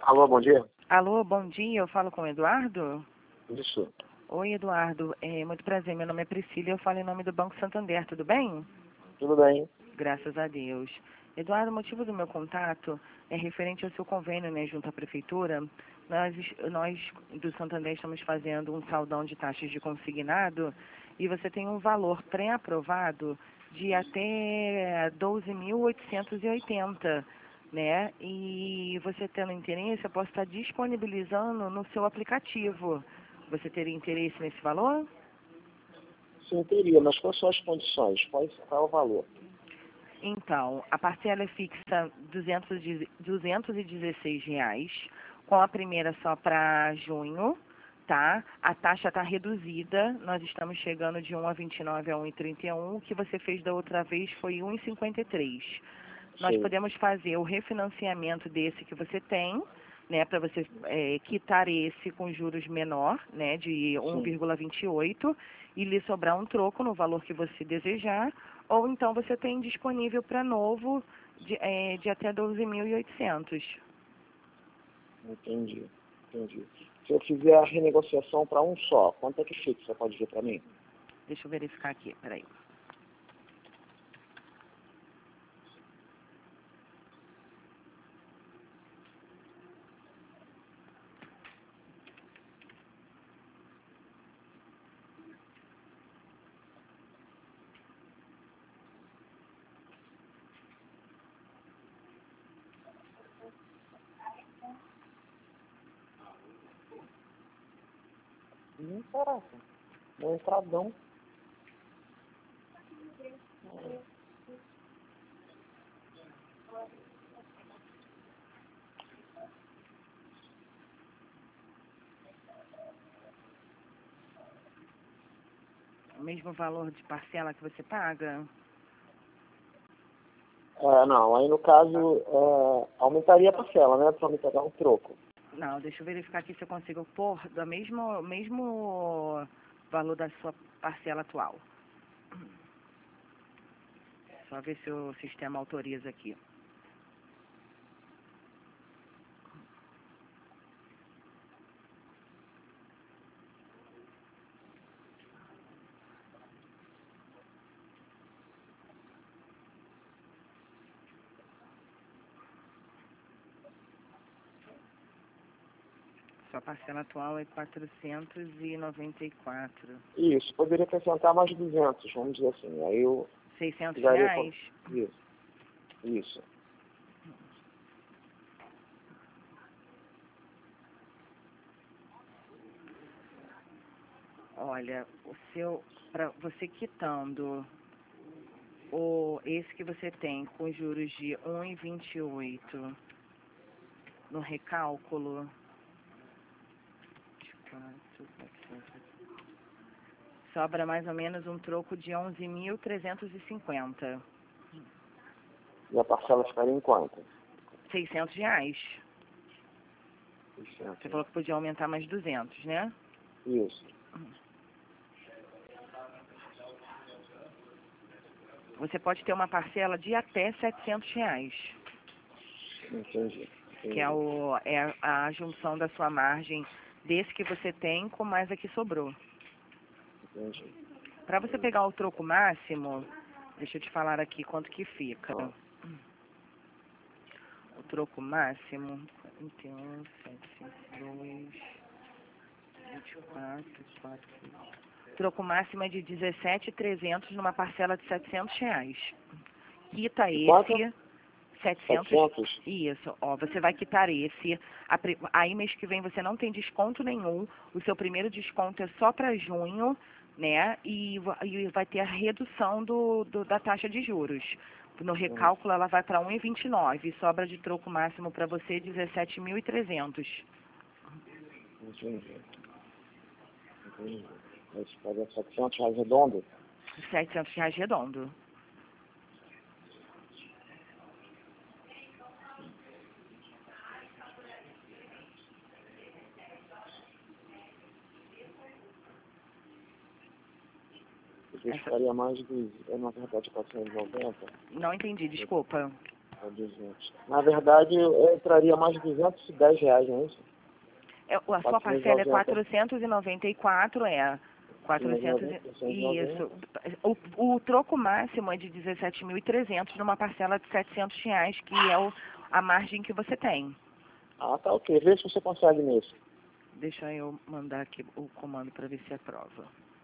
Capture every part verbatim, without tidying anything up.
Alô, bom dia. Alô, bom dia, eu falo com o Eduardo? Isso. Oi, Eduardo, é muito prazer, meu nome é Priscila e eu falo em nome do Banco Santander, tudo bem? Tudo bem? Graças a Deus. Eduardo, o motivo do meu contato é referente ao seu convênio, né, junto à Prefeitura. Nós, nós do Santander estamos fazendo um saldão de taxas de consignado e você tem um valor pré-aprovado de até doze mil oitocentos e oitenta, né? E você tendo interesse, eu posso estar disponibilizando no seu aplicativo. Você teria interesse nesse valor? Sim, teria, mas quais são as condições? Qual, qual é o valor? Então, a parcela é fixa duzentos e dezesseis reais, com a primeira só para junho, tá? A taxa está reduzida, nós estamos chegando de um a vinte e nove a um e trinta e um, o que você fez da outra vez foi um e cinquenta e três. Nós Sim. podemos fazer o refinanciamento desse que você tem, né, para você é, quitar esse com juros menor, né, de um vírgula vinte e oito, e lhe sobrar um troco no valor que você desejar, ou então você tem disponível para novo de, é, de até doze mil e oitocentos. Entendi, entendi. Se eu fizer a renegociação para um só, quanto é que fica? Você pode ver para mim? Deixa eu verificar aqui, peraí. Não caraca. Um entradão. O mesmo valor de parcela que você paga? É, não, aí no caso, é, aumentaria a parcela, né? Para me pegar um troco. Não, deixa eu verificar aqui se eu consigo pôr do mesmo, mesmo valor da sua parcela atual. Só ver se o sistema autoriza aqui. Sua parcela atual é quatrocentos e noventa e quatro. Isso, poderia acrescentar mais duzentos, vamos dizer assim. Aí eu seiscentos ficaria reais? com... Isso, isso. Olha, o seu, para você quitando o, esse que você tem com juros de um vírgula vinte e oito no recálculo, sobra mais ou menos um troco de onze mil trezentos e cinquenta. E a parcela ficaria em quanto? seiscentos reais. seiscentos. Você falou que podia aumentar mais duzentos, né? Isso. Você pode ter uma parcela de até setecentos reais, Entendi. Entendi. que é, o, é a junção da sua margem desse que você tem com mais a que sobrou. Entendi. Para você pegar o troco máximo, deixa eu te falar aqui quanto que fica. Ah. O troco máximo, quarenta e um, setecentos e dois, vinte e quatro, quatro. Troco máximo é de dezessete mil e trezentos numa parcela de setecentos reais. Quita De quanto? esse, setecentos. setecentos? Isso, ó, você vai quitar esse. A, aí mês que vem você não tem desconto nenhum. O seu primeiro desconto é só para junho, né? E, e vai ter a redução do, do, da taxa de juros. No recálculo ela vai para um vírgula vinte e nove. Sobra de troco máximo para você dezessete mil e trezentos. Entendi. Entendi. Mas paga setecentos reais redondo? setecentos reais redondo. Eu ficaria mais de, eu, na verdade, quatrocentos e noventa. Não entendi, desculpa. Ou duzentos. Na verdade, eu entraria mais de duzentos e dez reais, não é isso? É, a sua parcela é quatrocentos e noventa e quatro, é. quatrocentos, isso. O, o troco máximo é de dezessete mil e trezentos numa parcela de setecentos reais, que é o, a margem que você tem. Ah, tá ok. Vê se você consegue nisso. Deixa eu mandar aqui o comando para ver se aprova.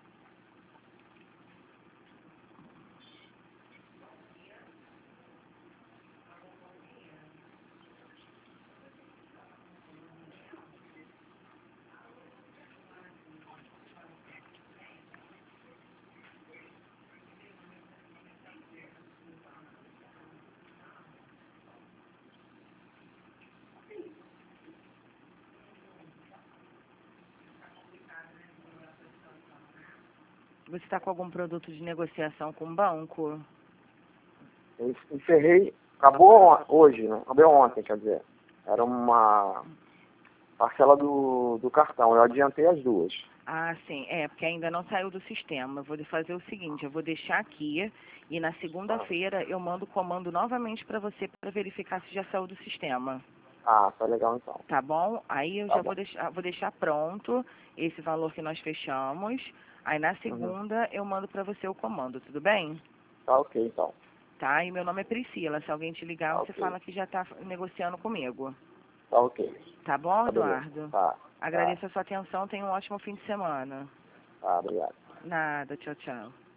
Você está com algum produto de negociação com o banco? Eu encerrei, acabou hoje, né? Acabou ontem, quer dizer. Era uma parcela do, do cartão, eu adiantei as duas. Ah, sim, é, porque ainda não saiu do sistema. Eu vou fazer o seguinte, eu vou deixar aqui e na segunda-feira eu mando o comando novamente para você para verificar se já saiu do sistema. Ah, tá legal então. Tá bom? Aí eu Tá já bom. vou deixar, vou deixar pronto esse valor que nós fechamos. Aí na segunda eu mando para você o comando, tudo bem? Tá ok então. Tá? E meu nome é Priscila. Se alguém te ligar, Tá você ok. fala que já está negociando comigo. Tá ok. Tá bom, Tá beleza. Eduardo? Tá. Agradeço a sua atenção. Tenha um ótimo fim de semana. Tá, obrigado. Nada. Tchau, tchau.